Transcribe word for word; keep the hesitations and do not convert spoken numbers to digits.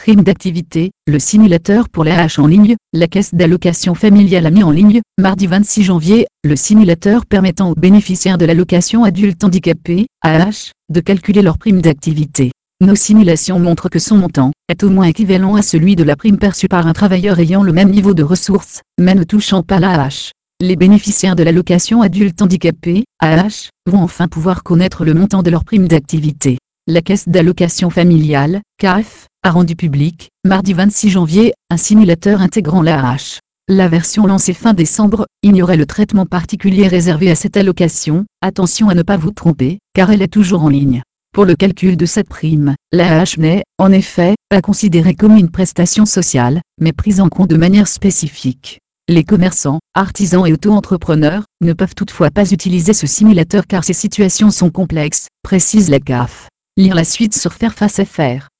prime d'activité, le simulateur pour l'A H en ligne. La Caisse d'allocation familiale a mis en ligne, mardi vingt-six janvier, le simulateur permettant aux bénéficiaires de l'allocation adulte handicapé, A H, de calculer leur prime d'activité. Nos simulations montrent que son montant est au moins équivalent à celui de la prime perçue par un travailleur ayant le même niveau de ressources, mais ne touchant pas l'A H. Les bénéficiaires de l'allocation adulte handicapé, A H, vont enfin pouvoir connaître le montant de leur prime d'activité. La Caisse d'allocation familiale, C A F, a rendu public, mardi vingt-six janvier, un simulateur intégrant l'A H. La version lancée fin décembre ignorait le traitement particulier réservé à cette allocation. Attention à ne pas vous tromper, car elle est toujours en ligne. Pour le calcul de cette prime, l'A H n'est, en effet, pas considérée comme une prestation sociale, mais prise en compte de manière spécifique. Les commerçants, artisans et auto-entrepreneurs ne peuvent toutefois pas utiliser ce simulateur car ces situations sont complexes, précise la C A F. Lire la suite sur Fairface point F R.